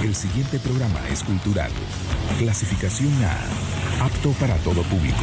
El siguiente programa es cultural. Clasificación A. Apto para todo público.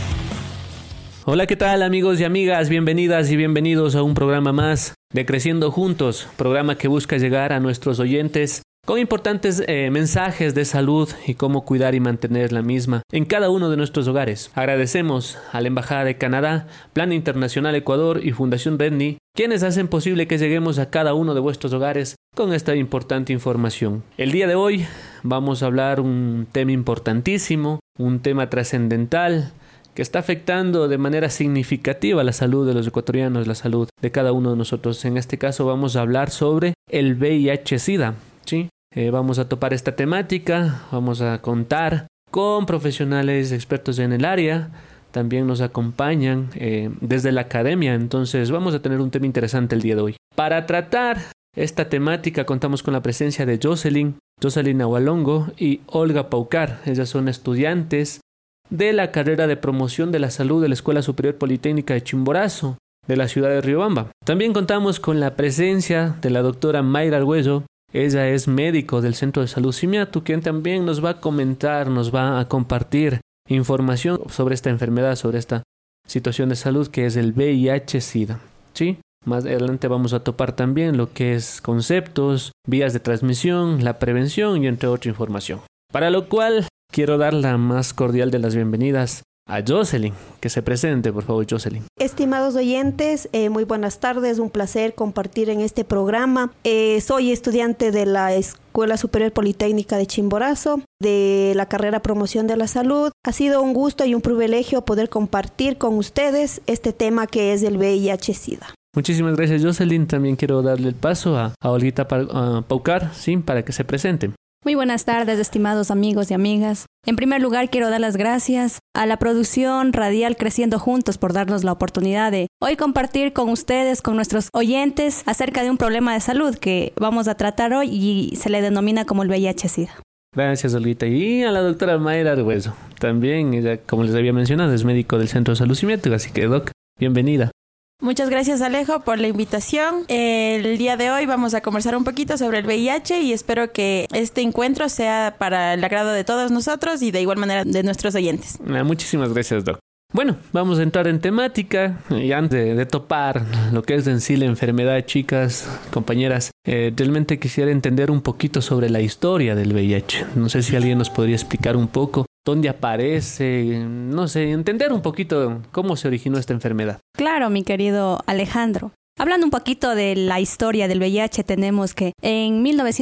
Hola, ¿qué tal amigos y amigas? Bienvenidas y bienvenidos a un programa más de Creciendo Juntos, programa que busca llegar a nuestros oyentes con importantes mensajes de salud y cómo cuidar y mantener la misma en cada uno de nuestros hogares. Agradecemos a la Embajada de Canadá, Plan Internacional Ecuador y Fundación Redney, quienes hacen posible que lleguemos a cada uno de vuestros hogares con esta importante información. El día de hoy vamos a hablar un tema importantísimo, un tema trascendental, que está afectando de manera significativa la salud de los ecuatorianos, la salud de cada uno de nosotros. En este caso vamos a hablar sobre el VIH-Sida, ¿sí? Vamos a topar esta temática, vamos a contar con profesionales expertos en el área, también nos acompañan desde la academia, entonces vamos a tener un tema interesante el día de hoy. Para tratar esta temática contamos con la presencia de Jocelyn Agualongo y Olga Paucar. Ellas son estudiantes de la carrera de promoción de la salud de la Escuela Superior Politécnica de Chimborazo, de la ciudad de Riobamba. También contamos con la presencia de la doctora Mayra Arguello. Ella es médico del Centro de Salud Simiatu, quien también nos va a comentar, nos va a compartir información sobre esta enfermedad, sobre esta situación de salud que es el VIH-Sida, ¿sí? Más adelante vamos a topar también lo que es conceptos, vías de transmisión, la prevención y entre otra información. Para lo cual quiero dar la más cordial de las bienvenidas a Jocelyn. Que se presente, por favor, Jocelyn. Estimados oyentes, muy buenas tardes. Un placer compartir en este programa. Soy estudiante de la Escuela Superior Politécnica de Chimborazo, de la carrera Promoción de la Salud. Ha sido un gusto y un privilegio poder compartir con ustedes este tema que es el VIH-Sida. Muchísimas gracias, Jocelyn. También quiero darle el paso a Olguita Paucar, ¿sí? Para que se presente. Muy buenas tardes, estimados amigos y amigas. En primer lugar, quiero dar las gracias a la producción radial Creciendo Juntos por darnos la oportunidad de hoy compartir con ustedes, con nuestros oyentes, acerca de un problema de salud que vamos a tratar hoy y se le denomina como el VIH-Sida. Gracias, Olguita. Y a la doctora Mayra Arguello. También, ella, como les había mencionado, es médico del Centro de Salud Simiatu, así que, Doc, bienvenida. Muchas gracias, Alejo, por la invitación. El día de hoy vamos a conversar un poquito sobre el VIH y espero que este encuentro sea para el agrado de todos nosotros y de igual manera de nuestros oyentes. Muchísimas gracias, Doc. Bueno, vamos a entrar en temática y antes de topar lo que es en sí la enfermedad, chicas, compañeras, realmente quisiera entender un poquito sobre la historia del VIH. No sé si alguien nos podría explicar un poco dónde aparece, no sé, entender un poquito cómo se originó esta enfermedad. Claro, mi querido Alejandro. Hablando un poquito de la historia del VIH, tenemos que en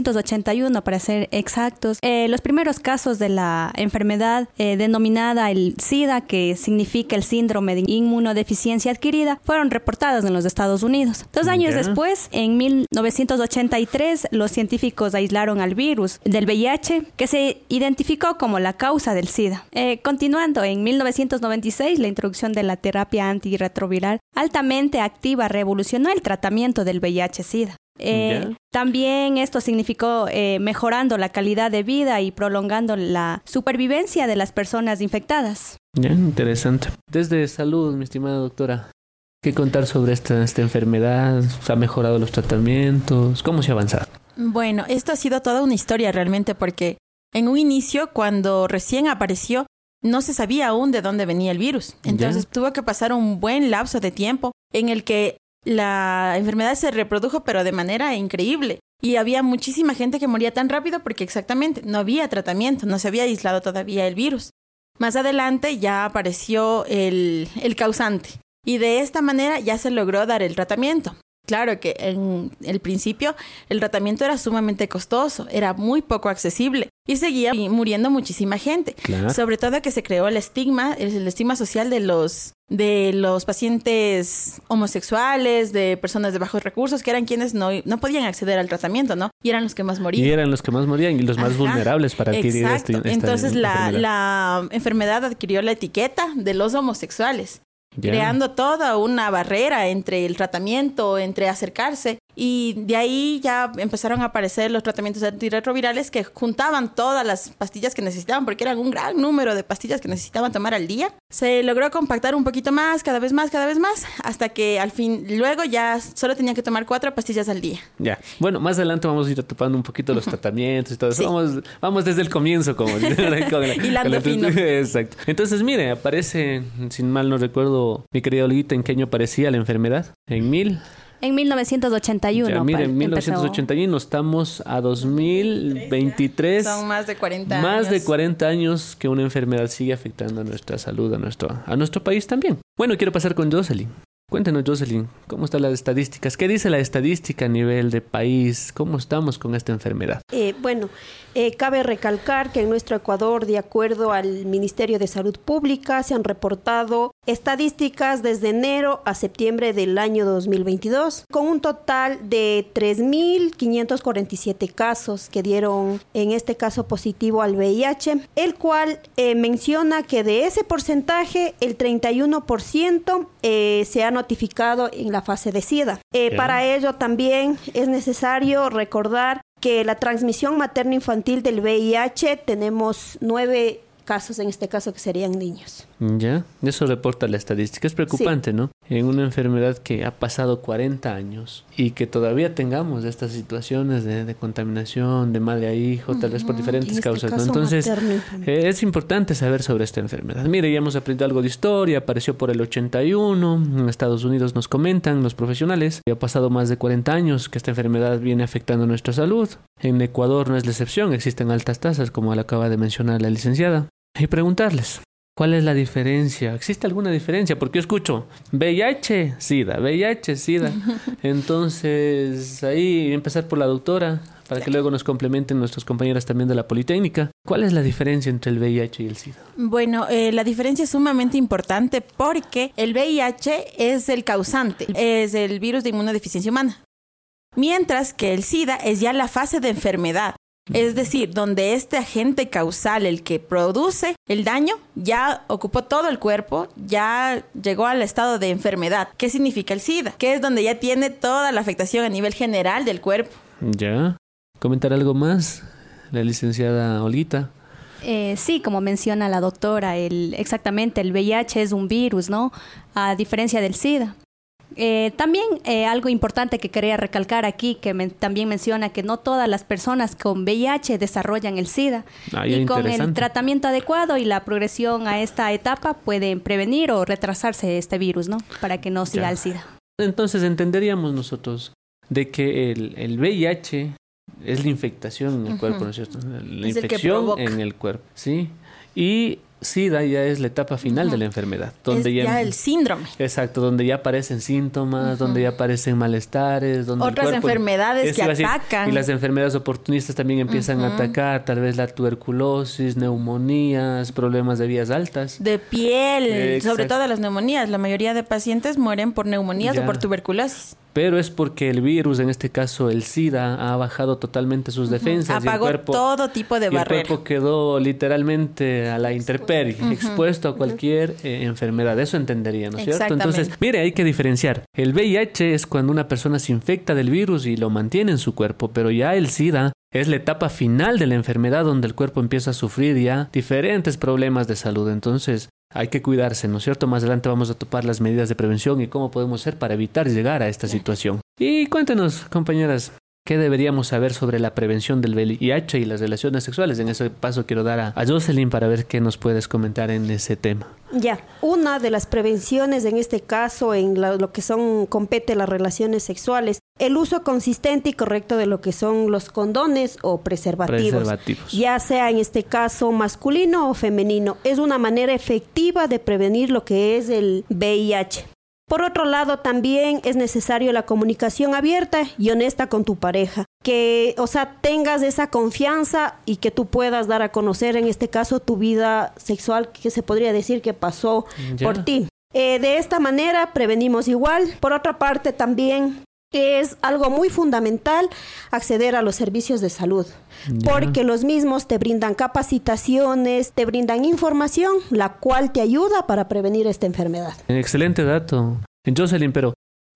1981, para ser exactos, los primeros casos de la enfermedad denominada el SIDA, que significa el síndrome de inmunodeficiencia adquirida, fueron reportados en los Estados Unidos. 2 años después, en 1983, los científicos aislaron al virus del VIH, que se identificó como la causa del SIDA. Continuando, en 1996, la introducción de la terapia antirretroviral altamente activa revolucionó el tratamiento del VIH-Sida. También esto significó mejorando la calidad de vida y prolongando la supervivencia de las personas infectadas. Interesante. Desde salud, mi estimada doctora, ¿qué contar sobre esta enfermedad? ¿Se han mejorado los tratamientos? ¿Cómo se ha avanzado? Bueno, esto ha sido toda una historia realmente porque en un inicio, cuando recién apareció, no se sabía aún de dónde venía el virus. Entonces tuvo que pasar un buen lapso de tiempo en el que la enfermedad se reprodujo pero de manera increíble. Y había muchísima gente que moría tan rápido porque exactamente no había tratamiento, no se había aislado todavía el virus. Más adelante ya apareció el causante y de esta manera ya se logró dar el tratamiento. Claro que en el principio el tratamiento era sumamente costoso, era muy poco accesible y seguía muriendo muchísima gente. Claro. Sobre todo que se creó el estigma social de los pacientes homosexuales, de personas de bajos recursos, que eran quienes no podían acceder al tratamiento, ¿no? Y eran los que más morían. Y eran los que más morían y los más vulnerables para adquirir esta Entonces enfermedad. la enfermedad adquirió la etiqueta de los homosexuales. Creando toda una barrera entre el tratamiento, entre acercarse Y de ahí ya empezaron a aparecer los tratamientos antirretrovirales que juntaban todas las pastillas que necesitaban, porque eran un gran número de pastillas que necesitaban tomar al día. Se logró compactar un poquito más, cada vez más, hasta que al fin, luego ya solo tenían que tomar 4 pastillas al día. Ya. Bueno, más adelante vamos a ir topando un poquito los tratamientos y todo eso. Sí. Vamos desde el comienzo, como hilando fino. Exacto. Entonces, mire, aparece, sin mal no recuerdo, mi querida Olguita, ¿en qué año aparecía la enfermedad? En 1981. Ya, mire, en 1981 estamos a 2023. Son más de 40 años. Más de 40 años que una enfermedad sigue afectando a nuestra salud, a nuestro país también. Bueno, quiero pasar con Jocelyn. Cuéntanos, Jocelyn, ¿cómo están las estadísticas? ¿Qué dice la estadística a nivel de país? ¿Cómo estamos con esta enfermedad? Cabe recalcar que en nuestro Ecuador, de acuerdo al Ministerio de Salud Pública, se han reportado estadísticas desde enero a septiembre del año 2022, con un total de 3.547 casos que dieron, en este caso, positivo al VIH, el cual menciona que de ese porcentaje, el 31% se ha notificado en la fase de SIDA. Para ello también es necesario recordar que la transmisión materno-infantil del VIH tenemos 9 casos, en este caso, que serían niños. Ya, eso reporta la estadística. Es preocupante, sí, ¿no? En una enfermedad que ha pasado 40 años y que todavía tengamos estas situaciones de contaminación de madre a hijo, tal vez por diferentes causas, ¿no? Entonces, es importante saber sobre esta enfermedad. Mire, ya hemos aprendido algo de historia, apareció por el 81, en Estados Unidos nos comentan los profesionales, que ha pasado más de 40 años que esta enfermedad viene afectando nuestra salud. En Ecuador no es la excepción, existen altas tasas, como la acaba de mencionar la licenciada. Y preguntarles, ¿cuál es la diferencia? ¿Existe alguna diferencia? Porque yo escucho VIH, SIDA, VIH, SIDA. Entonces, ahí empezar por la doctora, para que luego nos complementen nuestras compañeras también de la Politécnica. ¿Cuál es la diferencia entre el VIH y el SIDA? Bueno, la diferencia es sumamente importante porque el VIH es el causante, es el virus de inmunodeficiencia humana. Mientras que el SIDA es ya la fase de enfermedad. Es decir, donde este agente causal, el que produce el daño, ya ocupó todo el cuerpo, ya llegó al estado de enfermedad. ¿Qué significa el SIDA? Que es donde ya tiene toda la afectación a nivel general del cuerpo. Ya. ¿Comentar algo más, la licenciada Olguita? Sí, como menciona la doctora, exactamente el VIH es un virus, ¿no? A diferencia del SIDA. También algo importante que quería recalcar aquí, que también menciona que no todas las personas con VIH desarrollan el SIDA. Y con el tratamiento adecuado y la progresión a esta etapa pueden prevenir o retrasarse este virus, ¿no? Para que no siga el SIDA. Entonces entenderíamos nosotros de que el VIH es la infectación en el cuerpo, ¿no es cierto? La infección en el cuerpo, ¿sí? Y SIDA ya es la etapa final de la enfermedad. Donde es ya el síndrome. Exacto, donde ya aparecen síntomas, donde ya aparecen malestares. Donde otras enfermedades que atacan. Y las enfermedades oportunistas también empiezan a atacar, tal vez la tuberculosis, neumonías, problemas de vías altas. De piel, sobre todo las neumonías. La mayoría de pacientes mueren por neumonías o por tuberculosis. Pero es porque el virus, en este caso el SIDA, ha bajado totalmente sus defensas. Apagó todo tipo de barrera. El cuerpo quedó literalmente a la intemperie, expuesto a cualquier enfermedad. Eso entendería, ¿no es cierto? Entonces, mire, hay que diferenciar. El VIH es cuando una persona se infecta del virus y lo mantiene en su cuerpo, pero ya el SIDA es la etapa final de la enfermedad donde el cuerpo empieza a sufrir ya diferentes problemas de salud. Entonces, hay que cuidarse, ¿no es cierto? Más adelante vamos a topar las medidas de prevención y cómo podemos hacer para evitar llegar a esta situación. Y cuéntenos, compañeras, ¿qué deberíamos saber sobre la prevención del VIH y las relaciones sexuales? En ese paso quiero dar a Jocelyn para ver qué nos puedes comentar en ese tema. Ya, una de las prevenciones en este caso, en lo que compete las relaciones sexuales, el uso consistente y correcto de lo que son los condones o preservativos. Ya sea en este caso masculino o femenino. Es una manera efectiva de prevenir lo que es el VIH. Por otro lado, también es necesario la comunicación abierta y honesta con tu pareja. Que, tengas esa confianza y que tú puedas dar a conocer, en este caso, tu vida sexual, que se podría decir que pasó por ti. De esta manera prevenimos igual. Por otra parte, también es algo muy fundamental acceder a los servicios de salud, porque los mismos te brindan capacitaciones, te brindan información, la cual te ayuda para prevenir esta enfermedad. Excelente dato, Jocelyn, pero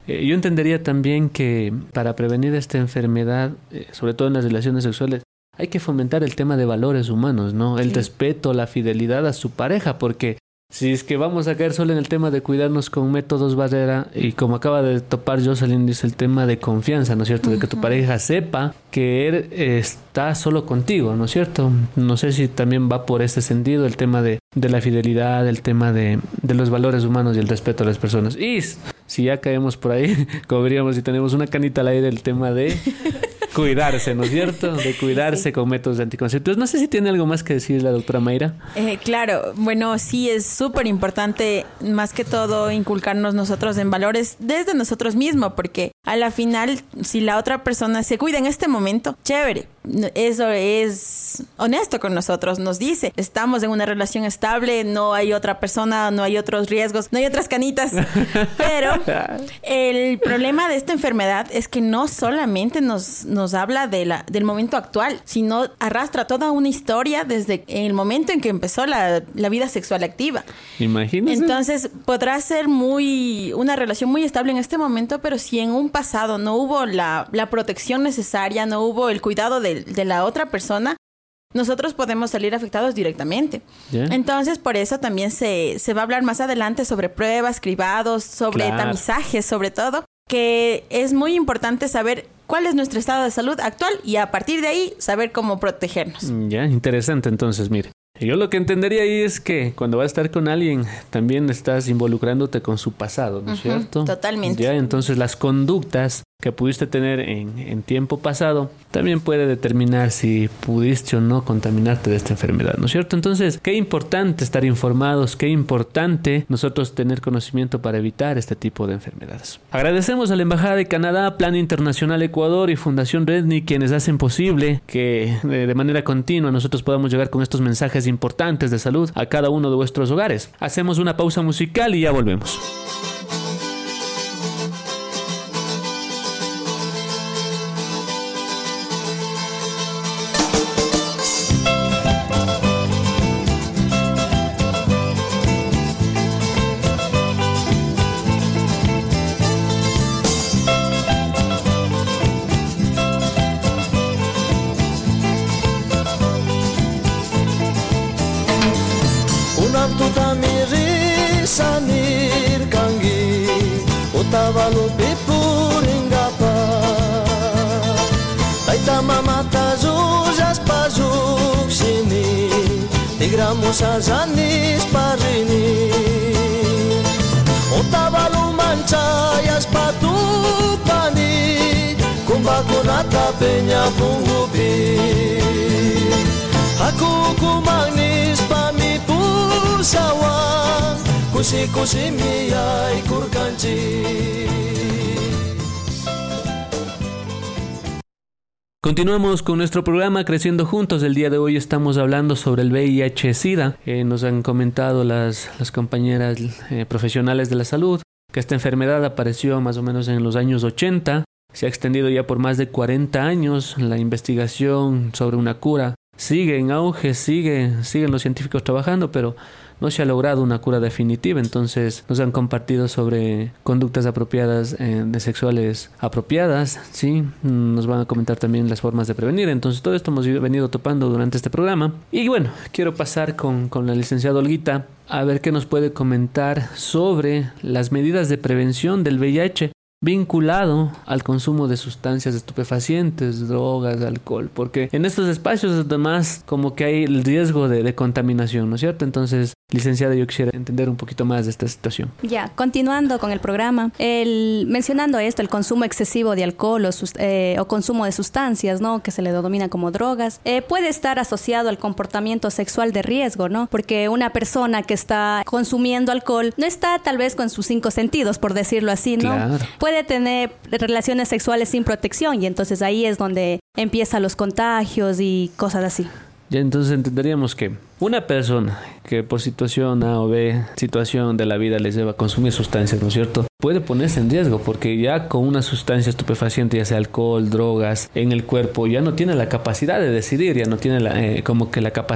Yo entendería también que para prevenir esta enfermedad, sobre todo en las relaciones sexuales, hay que fomentar el tema de valores humanos, ¿no? El respeto, la fidelidad a su pareja, porque si es que vamos a caer solo en el tema de cuidarnos con métodos barrera, y como acaba de topar Jocelyn, dice el tema de confianza, ¿no es cierto? De que tu pareja sepa que él está solo contigo, ¿no es cierto? No sé si también va por ese sentido el tema de la fidelidad, el tema de los valores humanos y el respeto a las personas. Y si ya caemos por ahí, como veríamos, si tenemos una canita al aire, el tema de cuidarse, ¿no es cierto? De cuidarse con métodos anticonceptivos. No sé si tiene algo más que decir la doctora Mayra. Claro, bueno, sí es súper importante, más que todo, inculcarnos nosotros en valores desde nosotros mismos, porque a la final, si la otra persona se cuida en este momento, chévere. Eso es honesto con nosotros, nos dice, estamos en una relación estable, no hay otra persona, no hay otros riesgos, no hay otras canitas. Pero el problema de esta enfermedad es que no solamente nos habla del momento actual, sino arrastra toda una historia desde el momento en que empezó la vida sexual activa. Imagínese. Entonces podrá ser una relación muy estable en este momento, pero si en un pasado no hubo la protección necesaria, no hubo el cuidado de la otra persona, nosotros podemos salir afectados directamente. Yeah. Entonces, por eso también se va a hablar más adelante sobre pruebas, cribados, sobre tamizajes, sobre todo, que es muy importante saber cuál es nuestro estado de salud actual y a partir de ahí saber cómo protegernos. Ya, interesante. Entonces, mire, yo lo que entendería ahí es que cuando vas a estar con alguien, también estás involucrándote con su pasado, ¿no es cierto? Totalmente. Ya, entonces las conductas que pudiste tener en tiempo pasado también puede determinar si pudiste o no contaminarte de esta enfermedad, ¿no es cierto? Entonces, qué importante estar informados, qué importante nosotros tener conocimiento para evitar este tipo de enfermedades. Agradecemos a la Embajada de Canadá, Plan Internacional Ecuador y Fundación Redni, quienes hacen posible que de manera continua nosotros podamos llegar con estos mensajes importantes de salud a cada uno de vuestros hogares. Hacemos una pausa musical y ya volvemos. Musa janis parini Otavalu mancayas patupani Kumbakunata penya pungupi Aku kumangnis pami pusawa Kusi miyai kurkanci. Continuamos con nuestro programa Creciendo Juntos. El día de hoy estamos hablando sobre el VIH-Sida. Nos han comentado las compañeras profesionales de la salud que esta enfermedad apareció más o menos en los años 80. Se ha extendido ya por más de 40 años. La investigación sobre una cura sigue en auge, siguen los científicos trabajando, pero no se ha logrado una cura definitiva. Entonces nos han compartido sobre conductas apropiadas de sexuales apropiadas, ¿sí? Nos van a comentar también las formas de prevenir. Entonces todo esto hemos venido topando durante este programa. Y bueno, quiero pasar con la licenciada Olguita a ver qué nos puede comentar sobre las medidas de prevención del VIH vinculado al consumo de sustancias estupefacientes, drogas, alcohol, porque en estos espacios además como que hay el riesgo de contaminación, ¿no es cierto? Entonces, licenciada, yo quisiera entender un poquito más de esta situación. Ya, continuando con el programa, mencionando esto, el consumo excesivo de alcohol o consumo de sustancias, ¿no? Que se le denomina como drogas, puede estar asociado al comportamiento sexual de riesgo, ¿no? Porque una persona que está consumiendo alcohol no está tal vez con sus 5 sentidos, por decirlo así, ¿no? Claro. Puede tener relaciones sexuales sin protección y entonces ahí es donde empiezan los contagios y cosas así. Ya entonces entenderíamos que una persona que por situación A o B, situación de la vida les lleva a consumir sustancias, ¿no es cierto?, puede ponerse en riesgo porque ya con una sustancia estupefaciente, ya sea alcohol, drogas, en el cuerpo, ya no tiene la capacidad de decidir, ya no tiene como que la capacidad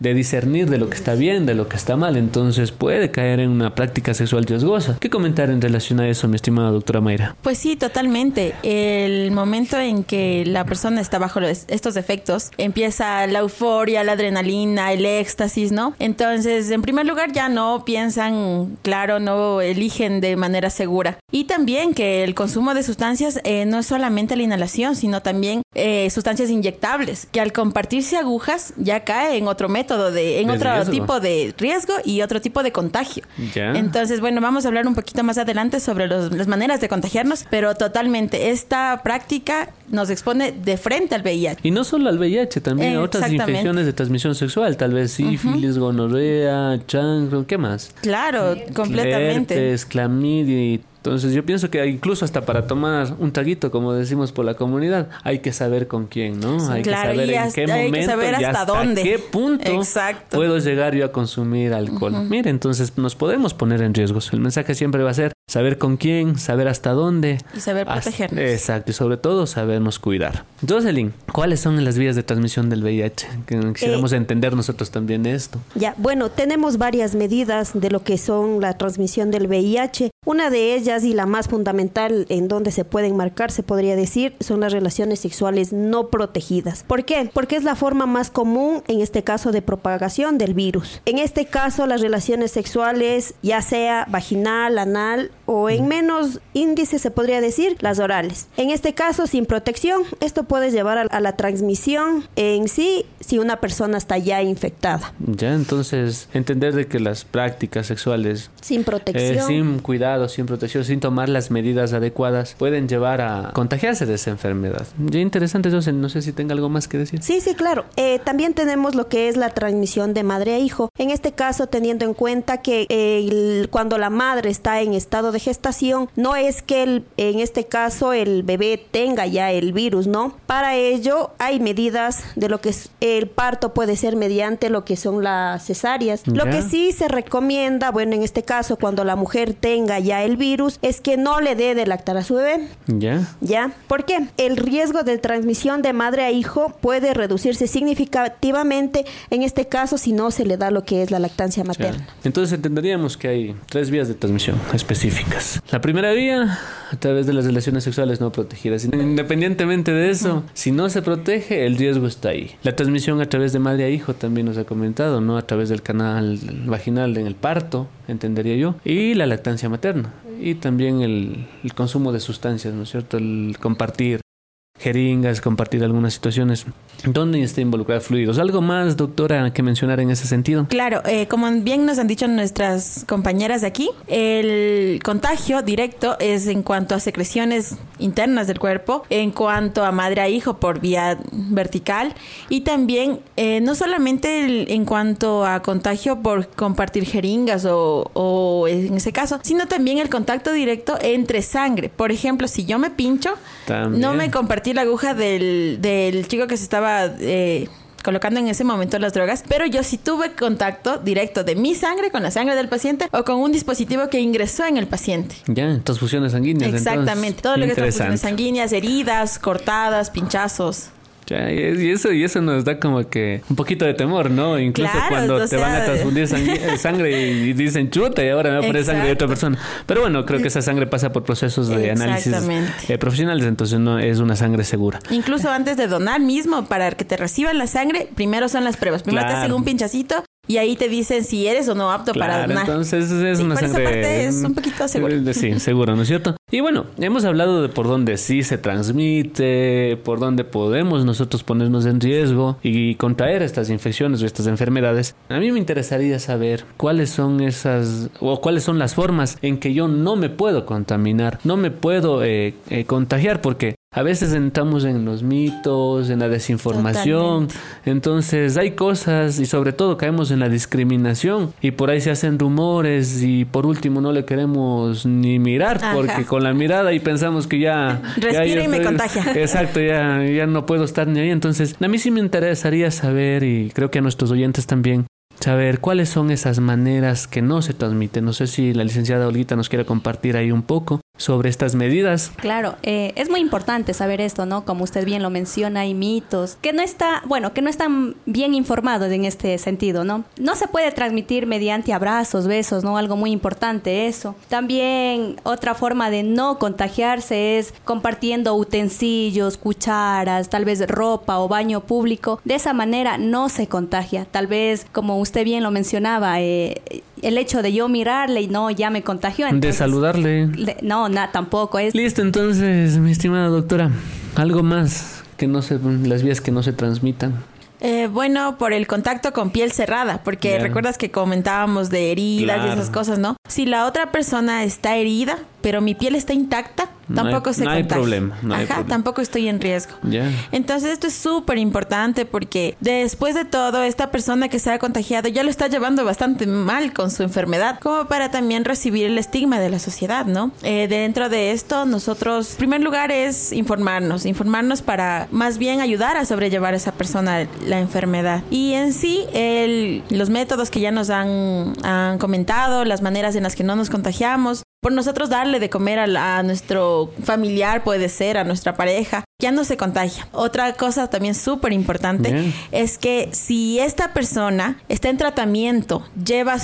de discernir de lo que está bien, de lo que está mal. Entonces puede caer en una práctica sexual riesgosa. ¿Qué comentar en relación a eso, mi estimada doctora Mayra? Pues sí, totalmente. El momento en que la persona está bajo estos efectos, empieza la euforia, la adrenalina, el éxtasis, ¿no? Entonces, en primer lugar, ya no piensan, claro, no eligen de manera segura. Y también que el consumo de sustancias no es solamente la inhalación, sino también sustancias inyectables, que al compartirse agujas ya cae en otro método, en otro riesgo. Tipo de riesgo y otro tipo de contagio. Ya. Entonces, bueno, vamos a hablar un poquito más adelante sobre las maneras de contagiarnos, pero totalmente, esta práctica nos expone de frente al VIH. Y no solo al VIH, también a otras infecciones de transmisión sexual, tal vez sífilis, gonorrea, chancro, ¿qué más? Claro, completamente. Herpes, clamidia. Entonces yo pienso que incluso hasta para tomar un traguito, como decimos por la comunidad, hay que saber con quién, ¿no? Sí, hay claro, que saber en qué momento, hay que saber hasta dónde, qué punto exacto. puedo llegar yo a consumir alcohol. Mire, entonces nos podemos poner en riesgos. El mensaje siempre va a ser saber con quién, saber hasta dónde. Y saber protegernos. Exacto, y sobre todo sabernos cuidar. Jocelyn, ¿cuáles son las vías de transmisión del VIH? Quisiéramos entender nosotros también esto. Ya, bueno, tenemos varias medidas de lo que son la transmisión del VIH. Una de ellas y la más fundamental en donde se pueden marcar, se podría decir, son las relaciones sexuales no protegidas. ¿Por qué? Porque es la forma más común, en este caso, de propagación del virus. En este caso, las relaciones sexuales, ya sea vaginal, anal o en menos índice, se podría decir, las orales. En este caso, sin protección, esto puede llevar a la transmisión en sí si una persona está ya infectada. Ya, entonces, entender de que las prácticas sexuales sin protección, sin cuidado, sin protección, sin tomar las medidas adecuadas, pueden llevar a contagiarse de esa enfermedad. Ya interesante, entonces, no sé si tenga algo más que decir. Sí, claro. También tenemos lo que es la transmisión de madre a hijo. En este caso, teniendo en cuenta que cuando la madre está en estado de gestación, no es que en este caso el bebé tenga ya el virus, ¿no? Para ello hay medidas de lo que es el parto, puede ser mediante lo que son las cesáreas. Lo que sí se recomienda, bueno, en este caso, cuando la mujer tenga ya el virus, es que no le dé de lactar a su bebé. ¿Ya? ¿Por qué? El riesgo de transmisión de madre a hijo puede reducirse significativamente en este caso si no se le da lo que es la lactancia materna. Entonces entenderíamos que hay 3 vías de transmisión específicas. La primera vía, a través de las relaciones sexuales no protegidas. Independientemente de eso, si no se protege, el riesgo está ahí. La transmisión a través de madre a hijo también nos ha comentado, ¿no? A través del canal vaginal en el parto, entendería yo, y la lactancia materna. Y también el consumo de sustancias, ¿no es cierto? El compartir jeringas, compartir algunas situaciones donde está involucrar fluidos. ¿Algo más, doctora, que mencionar en ese sentido? Claro, como bien nos han dicho nuestras compañeras de aquí, el contagio directo es en cuanto a secreciones internas del cuerpo, en cuanto a madre a hijo por vía vertical y también no solamente en cuanto a contagio por compartir jeringas o en ese caso, sino también el contacto directo entre sangre. Por ejemplo, si yo me pincho, también no me compartí la aguja del chico que se estaba colocando en ese momento las drogas, pero yo sí tuve contacto directo de mi sangre con la sangre del paciente o con un dispositivo que ingresó en el paciente. Ya, transfusiones sanguíneas. Exactamente, todo lo que es transfusiones sanguíneas, heridas, cortadas, pinchazos. Ya, y eso nos da como que un poquito de temor, ¿no? Incluso claro, cuando te van a transfundir sangre y dicen chuta y ahora me va a poner sangre de otra persona. Pero bueno, creo que esa sangre pasa por procesos de análisis profesionales, entonces no es una sangre segura. Incluso antes de donar mismo, para que te reciban la sangre, primero son las pruebas. Primero te hacen un pinchacito y ahí te dicen si eres o no apto para donar. Entonces es una sangre... Por esa parte es un poquito seguro. Sí, seguro, ¿no es cierto? Y bueno, hemos hablado de por dónde sí se transmite, por dónde podemos nosotros ponernos en riesgo y contraer estas infecciones o estas enfermedades. A mí me interesaría saber cuáles son las formas en que yo no me puedo contaminar, no me puedo contagiar, porque a veces entramos en los mitos, en la desinformación. Totalmente. Entonces hay cosas y sobre todo caemos en la discriminación y por ahí se hacen rumores y por último no le queremos ni mirar. Ajá. Porque con la mirada y pensamos que ya... Respira y me contagia. Exacto, ya no puedo estar ni ahí. Entonces a mí sí me interesaría saber, y creo que a nuestros oyentes también, saber cuáles son esas maneras que no se transmiten. No sé si la licenciada Olguita nos quiere compartir ahí un poco sobre estas medidas. Claro, es muy importante saber esto, ¿no? Como usted bien lo menciona, hay mitos que no están bien informados en este sentido, ¿no? No se puede transmitir mediante abrazos, besos, ¿no? Algo muy importante eso. También otra forma de no contagiarse es compartiendo utensilios, cucharas, tal vez ropa o baño público. De esa manera no se contagia. Tal vez, como usted bien lo mencionaba, el hecho de yo mirarle y no, ya me contagió. Entonces, de saludarle. No, tampoco es. Listo, entonces, mi estimada doctora, algo más que las vías que no se transmitan. Bueno, por el contacto con piel cerrada, porque recuerdas que comentábamos de heridas y esas cosas, ¿no? Si la otra persona está herida, pero mi piel está intacta, tampoco se contagia. No hay problema. Tampoco estoy en riesgo. Entonces esto es súper importante porque después de todo, esta persona que se ha contagiado ya lo está llevando bastante mal con su enfermedad, como para también recibir el estigma de la sociedad, ¿no? Dentro de esto, nosotros, en primer lugar, es informarnos para más bien ayudar a sobrellevar a esa persona la enfermedad. Y en sí, los métodos que ya nos han comentado, las maneras en las que no nos contagiamos, por nosotros darle de comer a nuestro familiar, puede ser, a nuestra pareja, ya no se contagia. Otra cosa también súper importante es que si esta persona está en tratamiento, lleva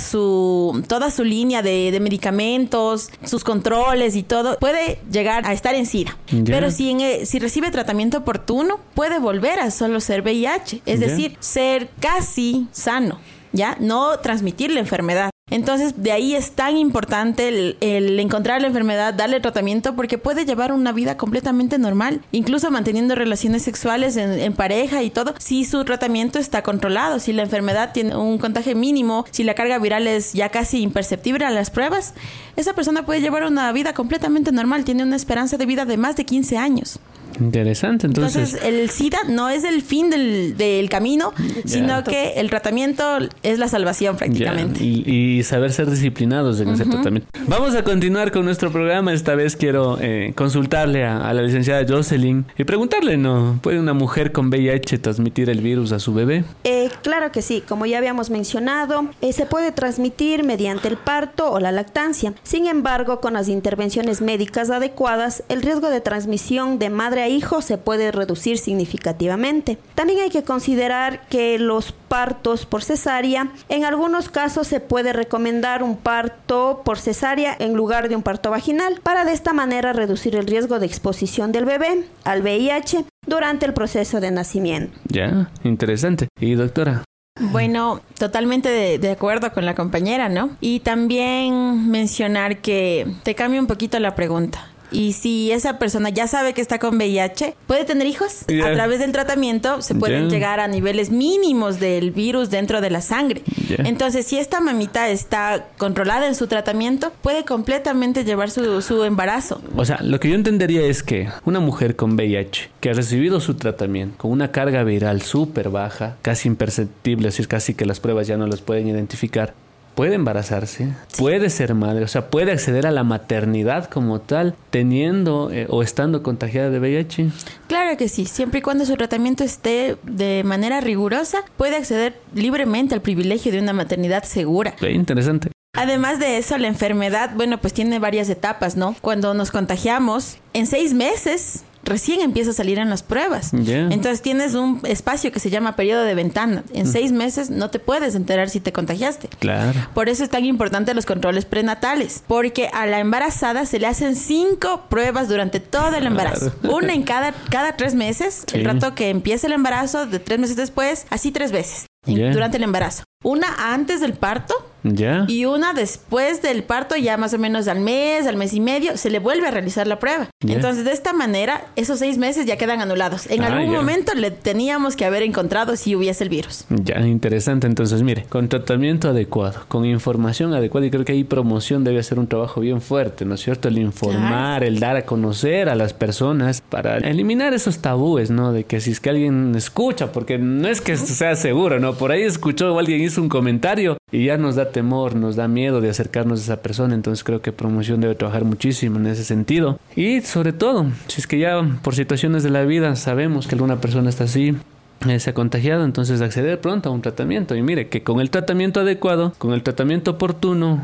toda su línea de medicamentos, sus controles y todo, puede llegar a estar en SIDA. Pero si recibe tratamiento oportuno, puede volver a solo ser VIH, es decir, ser casi sano, ¿ya? No transmitir la enfermedad. Entonces, de ahí es tan importante el encontrar la enfermedad, darle tratamiento, porque puede llevar una vida completamente normal, incluso manteniendo relaciones sexuales en pareja y todo, si su tratamiento está controlado, si la enfermedad tiene un contagio mínimo, si la carga viral es ya casi imperceptible a las pruebas, esa persona puede llevar una vida completamente normal, tiene una esperanza de vida de más de 15 años. Interesante, entonces el SIDA no es el fin del camino, sino que el tratamiento es la salvación prácticamente. Y saber ser disciplinados en ese tratamiento. Vamos a continuar con nuestro programa. Esta vez quiero consultarle a la licenciada Jocelyn y preguntarle, ¿no? ¿Puede una mujer con VIH transmitir el virus a su bebé? Claro que sí, como ya habíamos mencionado, se puede transmitir mediante el parto o la lactancia. Sin embargo, con las intervenciones médicas adecuadas, el riesgo de transmisión de madre a hijo se puede reducir significativamente. También hay que considerar que los partos por cesárea, en algunos casos se puede recomendar un parto por cesárea en lugar de un parto vaginal, para de esta manera reducir el riesgo de exposición del bebé al VIH durante el proceso de nacimiento. Ya, interesante. ¿Y doctora? Bueno, totalmente de acuerdo con la compañera, ¿no? Y también mencionar que te cambia un poquito la pregunta. Y si esa persona ya sabe que está con VIH, ¿puede tener hijos? A través del tratamiento se pueden llegar a niveles mínimos del virus dentro de la sangre. Entonces, si esta mamita está controlada en su tratamiento, puede completamente llevar su embarazo. O sea, lo que yo entendería es que una mujer con VIH que ha recibido su tratamiento con una carga viral súper baja, casi imperceptible, es decir, casi que las pruebas ya no las pueden identificar, puede embarazarse, puede ser madre, o sea, puede acceder a la maternidad como tal, teniendo o estando contagiada de VIH. Claro que sí, siempre y cuando su tratamiento esté de manera rigurosa, puede acceder libremente al privilegio de una maternidad segura. Interesante. Además de eso, la enfermedad, pues tiene varias etapas, ¿no? Cuando nos contagiamos, en 6 meses recién empieza a salir en las pruebas. Entonces tienes un espacio que se llama periodo de ventana. En 6 meses no te puedes enterar si te contagiaste. Claro. Por eso es tan importante los controles prenatales, porque a la embarazada se le hacen 5 pruebas durante todo el embarazo. Una en cada 3 meses, el rato que empieza el embarazo, de 3 meses después, así 3 veces durante el embarazo. Una antes del parto y una después del parto, ya más o menos al mes y medio, se le vuelve a realizar la prueba. Entonces, de esta manera, esos 6 meses ya quedan anulados. En algún momento le teníamos que haber encontrado si hubiese el virus. Interesante. Entonces, mire, con tratamiento adecuado, con información adecuada, y creo que ahí promoción debe hacer un trabajo bien fuerte, ¿no es cierto? El informar, el dar a conocer a las personas para eliminar esos tabúes, ¿no? De que si es que alguien escucha, porque no es que sea seguro, ¿no? Por ahí escuchó o alguien hizo un comentario y ya nos da temor, nos da miedo de acercarnos a esa persona. Entonces creo que promoción debe trabajar muchísimo en ese sentido. Y sobre todo, si es que ya por situaciones de la vida sabemos que alguna persona está así, se ha contagiado, entonces acceder pronto a un tratamiento. Y mire, que con el tratamiento adecuado, con el tratamiento oportuno,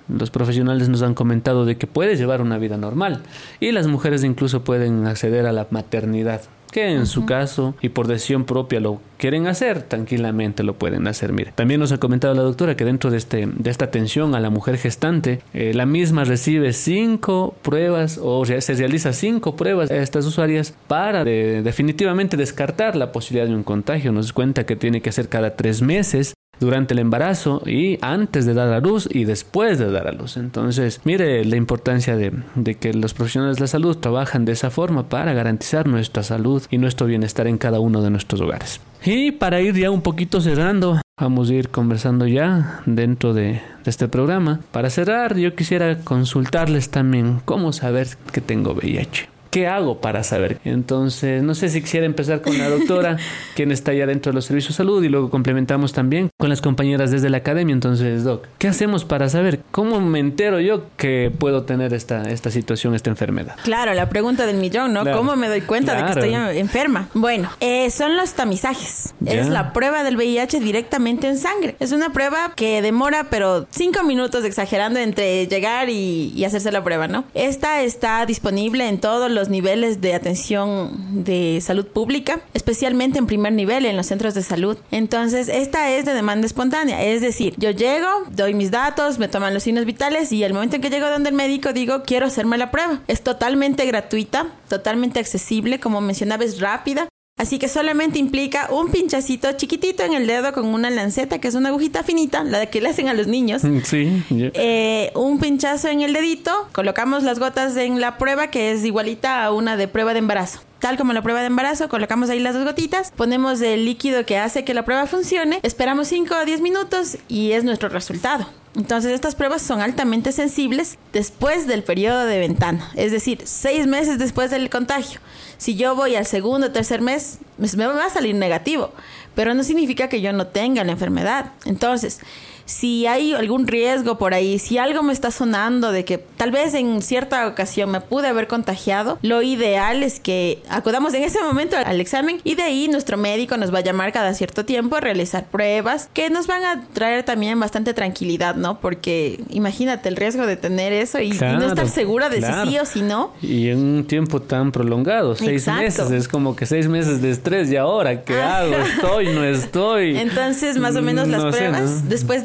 los profesionales nos han comentado de que puedes llevar una vida normal y las mujeres incluso pueden acceder a la maternidad, que en su caso y por decisión propia lo quieren hacer, tranquilamente lo pueden hacer. Mire, también nos ha comentado la doctora que dentro de esta atención a la mujer gestante, la misma recibe 5 pruebas o se realiza 5 pruebas a estas usuarias para definitivamente descartar la posibilidad de un contagio. Nos cuenta que tiene que hacer cada 3 meses durante el embarazo y antes de dar a luz y después de dar a luz. Entonces, mire la importancia de que los profesionales de la salud trabajan de esa forma para garantizar nuestra salud y nuestro bienestar en cada uno de nuestros hogares. Y para ir ya un poquito cerrando, vamos a ir conversando ya dentro de este programa. Para cerrar, yo quisiera consultarles también cómo saber que tengo VIH. ¿Qué hago para saber? Entonces, no sé si quisiera empezar con la doctora, quien está ya dentro de los servicios de salud, y luego complementamos también con las compañeras desde la academia. Entonces, Doc, ¿qué hacemos para saber? ¿Cómo me entero yo que puedo tener esta situación, esta enfermedad? Claro, la pregunta del millón, ¿no? Claro. ¿Cómo me doy cuenta de que estoy enferma? Bueno, son los tamizajes. Ya. Es la prueba del VIH directamente en sangre. Es una prueba que demora, pero 5 minutos exagerando entre llegar y hacerse la prueba, ¿no? Esta está disponible en todos los niveles de atención de salud pública, especialmente en primer nivel en los centros de salud. Entonces, esta es de demanda espontánea, es decir, yo llego, doy mis datos, me toman los signos vitales y al momento en que llego donde el médico digo, quiero hacerme la prueba. Es totalmente gratuita, totalmente accesible, como mencionaba, es rápida. Así que solamente implica un pinchacito chiquitito en el dedo con una lanceta, que es una agujita finita, la que le hacen a los niños. Sí. Yeah. Un pinchazo en el dedito, colocamos las gotas en la prueba, que es igualita a una de prueba de embarazo. Tal como la prueba de embarazo, colocamos ahí las 2 gotitas, ponemos el líquido que hace que la prueba funcione, esperamos 5 o 10 minutos y es nuestro resultado. Entonces, estas pruebas son altamente sensibles después del periodo de ventana, es decir, 6 meses después del contagio. Si yo voy al segundo o tercer mes, me va a salir negativo, pero no significa que yo no tenga la enfermedad. Entonces, si hay algún riesgo por ahí, si algo me está sonando de que tal vez en cierta ocasión me pude haber contagiado, lo ideal es que acudamos en ese momento al examen y de ahí nuestro médico nos va a llamar cada cierto tiempo a realizar pruebas que nos van a traer también bastante tranquilidad, ¿no? Porque imagínate el riesgo de tener eso y no estar segura de si sí o si no. Y en un tiempo tan prolongado, 6 meses, es como que 6 meses de estrés y ahora, ¿qué hago? ¿Estoy? ¿No estoy? Entonces, más o menos las pruebas, ¿no? Después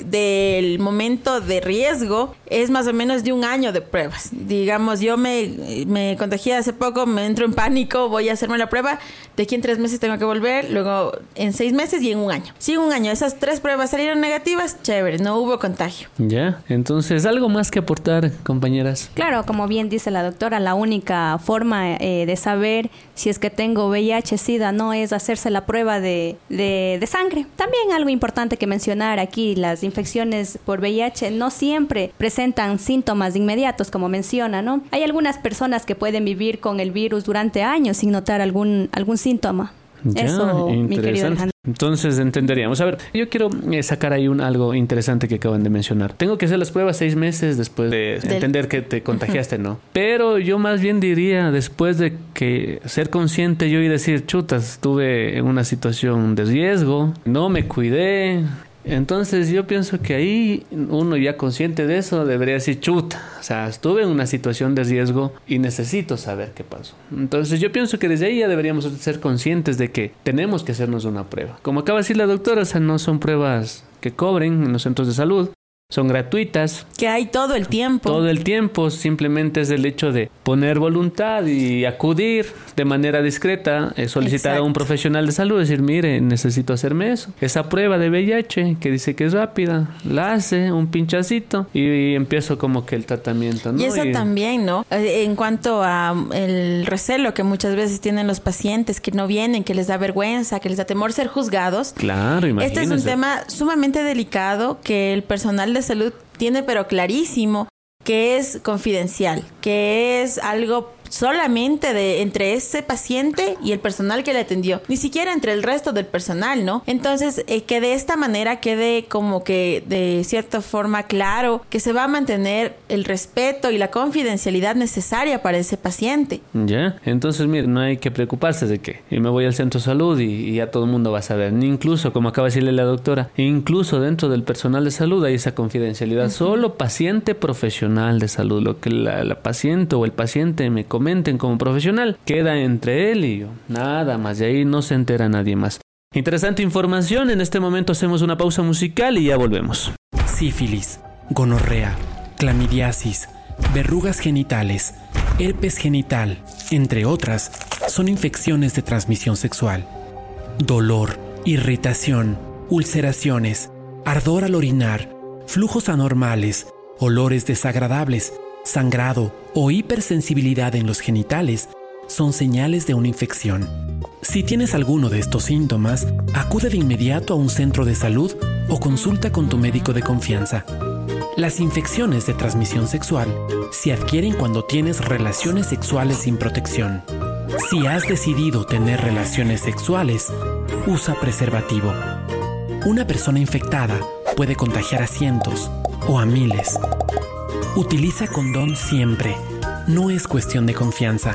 del momento de riesgo, es más o menos de 1 año de pruebas. Digamos, yo me contagié hace poco, me entro en pánico, voy a hacerme la prueba, de aquí en 3 meses tengo que volver, luego en 6 meses y en 1 año. Si en 1 año esas 3 pruebas salieron negativas, chévere, no hubo contagio. Ya, entonces, ¿algo más que aportar, compañeras? Claro, como bien dice la doctora, la única forma de saber si es que tengo VIH, SIDA, no es hacerse la prueba de sangre. También algo importante que mencionar aquí, las infecciones por VIH no siempre presentan síntomas inmediatos, como menciona, ¿no? Hay algunas personas que pueden vivir con el virus durante años sin notar algún síntoma. Ya, eso, mi querido Alejandro. Entonces entenderíamos. A ver, yo quiero sacar ahí algo interesante que acaban de mencionar. Tengo que hacer las pruebas 6 meses después de entender que te contagiaste, ¿no? Pero yo más bien diría, después de que ser consciente yo y decir, chutas, estuve en una situación de riesgo, no me cuidé. Entonces yo pienso que ahí uno ya consciente de eso debería decir, chuta, o sea, estuve en una situación de riesgo y necesito saber qué pasó. Entonces yo pienso que desde ahí ya deberíamos ser conscientes de que tenemos que hacernos una prueba. Como acaba de decir la doctora, o sea, no son pruebas que cobren en los centros de salud. Son gratuitas. Que hay todo el tiempo. Todo el tiempo, simplemente es el hecho de poner voluntad y acudir de manera discreta, solicitar a un profesional de salud, decir, mire, necesito hacerme eso. Esa prueba de VIH, que dice que es rápida, la hace, un pinchacito, y empiezo como que el tratamiento, ¿no? Y eso también, ¿no? En cuanto a el recelo que muchas veces tienen los pacientes, que no vienen, que les da vergüenza, que les da temor ser juzgados. Claro, imagínese. Este es un tema sumamente delicado que el personal de salud tiene pero clarísimo que es confidencial, que es algo solamente entre ese paciente y el personal que le atendió, ni siquiera entre el resto del personal, ¿no? Entonces, que de esta manera quede como que de cierta forma claro que se va a mantener el respeto y la confidencialidad necesaria para ese paciente. Ya, entonces mire, no hay que preocuparse de que me voy al centro de salud y ya todo el mundo va a saber. Ni incluso, como acaba de decirle la doctora, incluso dentro del personal de salud hay esa confidencialidad. Solo paciente profesional de salud, lo que la paciente o el paciente me comenten como profesional, queda entre él y yo. Nada más, de ahí no se entera nadie más. Interesante información. En este momento hacemos una pausa musical y ya volvemos. Sífilis, gonorrea, clamidiasis, verrugas genitales, herpes genital, entre otras, son infecciones de transmisión sexual. Dolor, irritación, ulceraciones, ardor al orinar, flujos anormales, olores desagradables, sangrado o hipersensibilidad en los genitales son señales de una infección. Si tienes alguno de estos síntomas, acude de inmediato a un centro de salud o consulta con tu médico de confianza. Las infecciones de transmisión sexual se adquieren cuando tienes relaciones sexuales sin protección. Si has decidido tener relaciones sexuales, usa preservativo. Una persona infectada puede contagiar a cientos o a miles. Utiliza condón siempre. No es cuestión de confianza.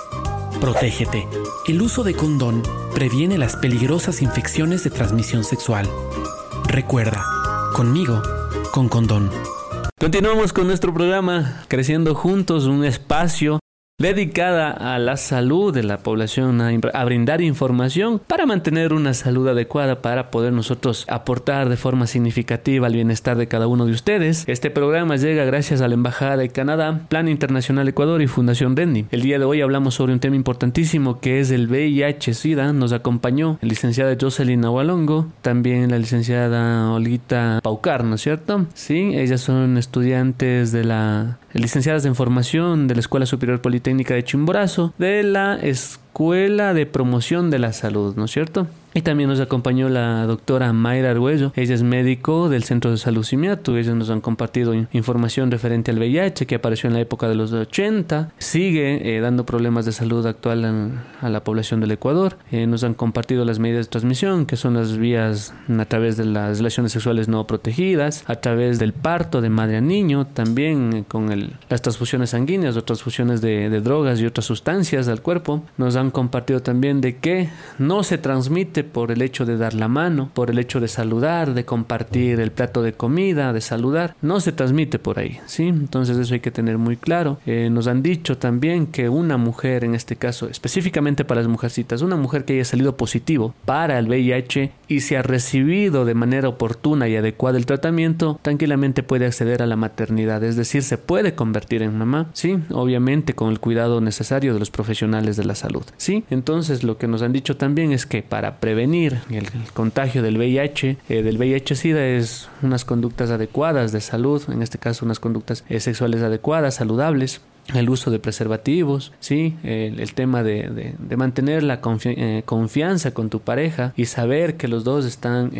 Protégete. El uso de condón previene las peligrosas infecciones de transmisión sexual. Recuerda, conmigo, con condón. Continuamos con nuestro programa Creciendo Juntos, un espacio dedicada a la salud de la población, a brindar información para mantener una salud adecuada, para poder nosotros aportar de forma significativa al bienestar de cada uno de ustedes. Este programa llega gracias a la Embajada de Canadá, Plan Internacional Ecuador y Fundación Rendi. El día de hoy hablamos sobre un tema importantísimo que es el VIH-Sida. Nos acompañó la licenciada Jocelyn Agualongo, también la licenciada Olguita Paucar, ¿no es cierto? Sí, ellas son estudiantes de licenciadas en formación de la Escuela Superior Politécnica de Chimborazo, de la Escuela de Promoción de la Salud, ¿no es cierto? Y también nos acompañó la doctora Mayra Arguello. Ella es médico del Centro de Salud Simiatu. Ellos nos han compartido información referente al VIH que apareció en la época de los 80. Sigue dando problemas de salud actual a la población del Ecuador. Nos han compartido las medidas de transmisión, que son las vías a través de las relaciones sexuales no protegidas, a través del parto de madre a niño, también con las transfusiones sanguíneas o transfusiones de drogas y otras sustancias al cuerpo. Nos han compartido también de que no se transmite por el hecho de dar la mano, por el hecho de saludar, de compartir el plato de comida, de saludar, no se transmite por ahí, ¿sí? Entonces eso hay que tener muy claro. Nos han dicho también que una mujer, en este caso específicamente para las mujercitas, una mujer que haya salido positivo para el VIH y se ha recibido de manera oportuna y adecuada el tratamiento, tranquilamente puede acceder a la maternidad, es decir, se puede convertir en mamá, ¿sí? Obviamente con el cuidado necesario de los profesionales de la salud, ¿sí? Entonces lo que nos han dicho también es que para prevenir el contagio del VIH, del VIH-Sida, es unas conductas adecuadas de salud, en este caso unas conductas sexuales adecuadas, saludables, el uso de preservativos, ¿sí? El tema de mantener la confianza con tu pareja y saber que los dos están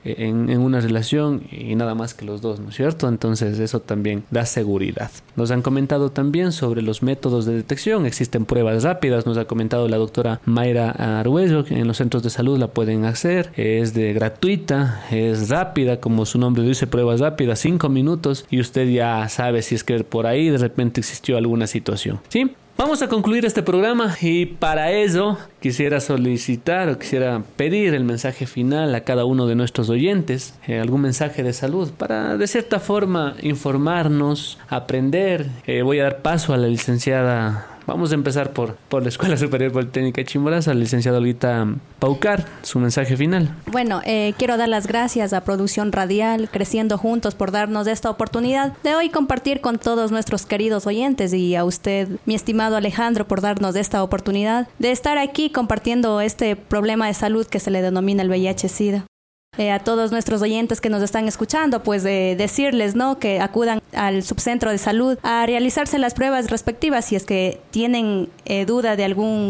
en una relación y nada más que los dos, ¿no es cierto? Entonces eso también da seguridad. Nos han comentado también sobre los métodos de detección. Existen pruebas rápidas, nos ha comentado la doctora Mayra Arguello, que en los centros de salud la pueden hacer, es gratuita, es rápida, como su nombre dice, pruebas rápidas, 5 minutos y usted ya sabe si es que por ahí de repente existió alguna situación, ¿sí? Vamos a concluir este programa y para eso quisiera solicitar o quisiera pedir el mensaje final a cada uno de nuestros oyentes, algún mensaje de salud para de cierta forma informarnos, aprender. Voy a dar paso a la licenciada. Vamos a empezar por la Escuela Superior Politécnica de Chimborazo, la licenciada Olguita Paucar, su mensaje final. Bueno, quiero dar las gracias a Producción Radial, Creciendo Juntos, por darnos esta oportunidad de hoy compartir con todos nuestros queridos oyentes y a usted, mi estimado Alejandro, por darnos esta oportunidad de estar aquí compartiendo este problema de salud que se le denomina el VIH-Sida. A todos nuestros oyentes que nos están escuchando, pues decirles, ¿no?, que acudan al subcentro de salud a realizarse las pruebas respectivas si es que tienen duda de algún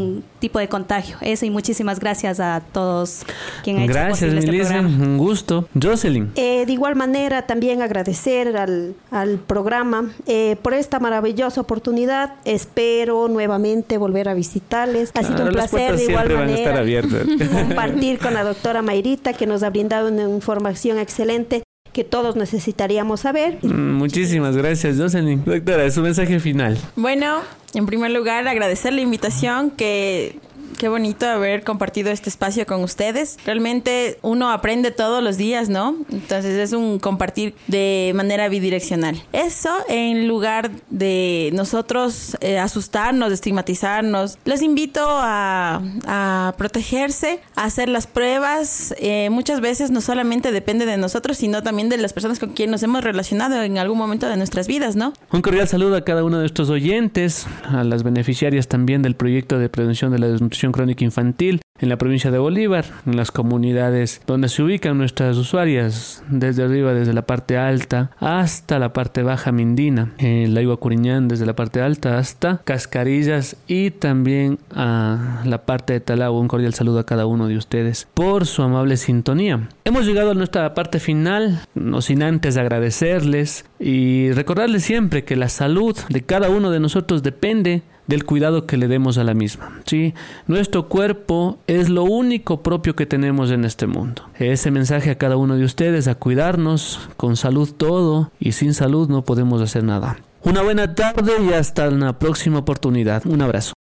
tipo de contagio. Eso, y muchísimas gracias a todos quien ha hecho Gracias, posible este Melissa, programa. un gusto. Jocelyn. De igual manera, también agradecer al programa por esta maravillosa oportunidad. Espero nuevamente volver a visitarles. Ha sido un Las placer puertas de igual siempre van a estar manera abiertas. compartir con la doctora Mayrita, que nos ha brindado una información excelente que todos necesitaríamos saber. Muchísimas gracias, Jocelyn. Doctora, su mensaje final. Bueno, en primer lugar, agradecer la invitación, qué bonito haber compartido este espacio con ustedes. Realmente uno aprende todos los días, ¿no? Entonces es un compartir de manera bidireccional. Eso, en lugar de nosotros asustarnos, estigmatizarnos, les invito a protegerse, a hacer las pruebas. Muchas veces no solamente depende de nosotros, sino también de las personas con quien nos hemos relacionado en algún momento de nuestras vidas, ¿no? Un cordial saludo a cada uno de nuestros oyentes, a las beneficiarias también del proyecto de prevención de la desnutrición crónica infantil en la provincia de Bolívar, en las comunidades donde se ubican nuestras usuarias, desde arriba, desde la parte alta hasta la parte baja mindina, en la Igua Curiñán, desde la parte alta hasta Cascarillas, y también a la parte de Talagua. Un cordial saludo a cada uno de ustedes por su amable sintonía. Hemos llegado a nuestra parte final, no sin antes agradecerles y recordarles siempre que la salud de cada uno de nosotros depende del cuidado que le demos a la misma, ¿sí? Nuestro cuerpo es lo único propio que tenemos en este mundo. Ese mensaje a cada uno de ustedes, a cuidarnos, con salud todo, y sin salud no podemos hacer nada. Una buena tarde y hasta una próxima oportunidad. Un abrazo.